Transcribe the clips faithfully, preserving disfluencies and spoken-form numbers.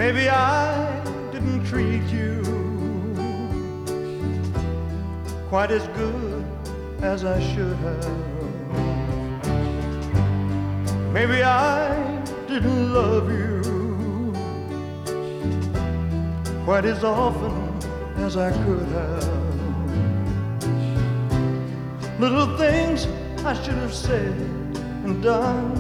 Maybe I didn't treat you quite as good as I should have. Maybe I didn't love you quite as often as I could have. Little things I should have said and done,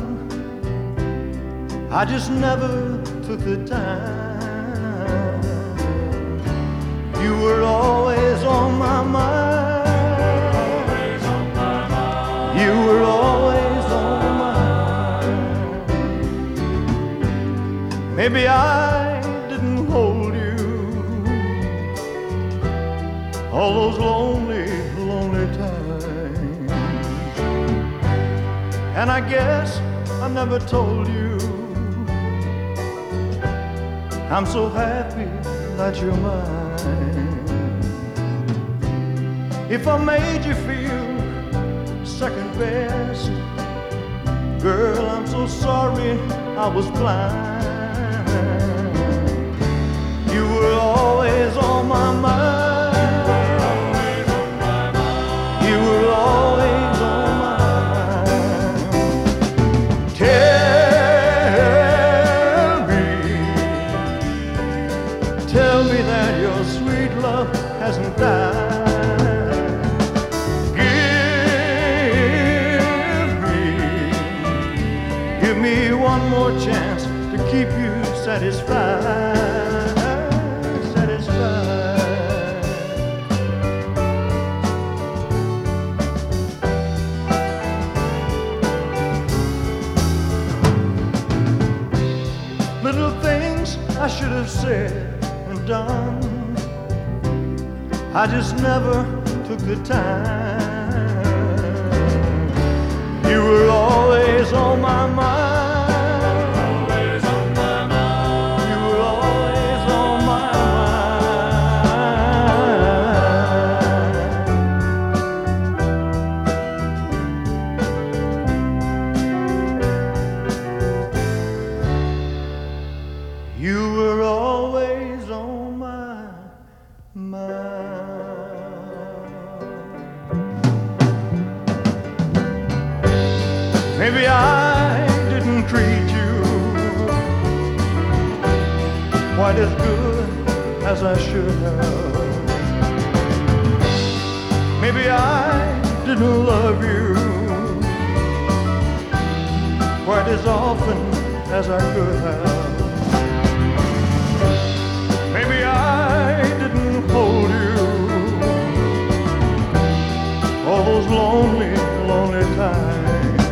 I just never took the time. You were always on my mind. You were always on my mind. Maybe I didn't hold you all those lonely, lonely times. And I guess I never told you I'm so happy that you're mine. If I made you feel second best, girl, I'm so sorry I was blind. You were always on my mind. You were always on my mind. Tell me, tell me that your sweet love hasn't died. Give me, give me one more chance to keep you satisfied, satisfied. Little things I should have said and done, I just never took the time. You were always on my mind. Always on my mind. You were always on my mind. You were always on my mind. Maybe I didn't treat you quite as good as I should have. Maybe I didn't love you quite as often as I could have. Maybe I didn't hold you all those lonely, lonely times.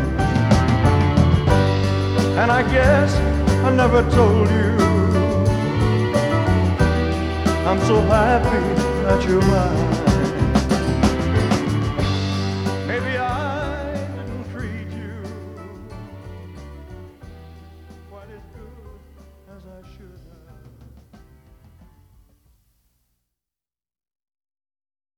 And I guess I never told you I'm so happy that you're mine.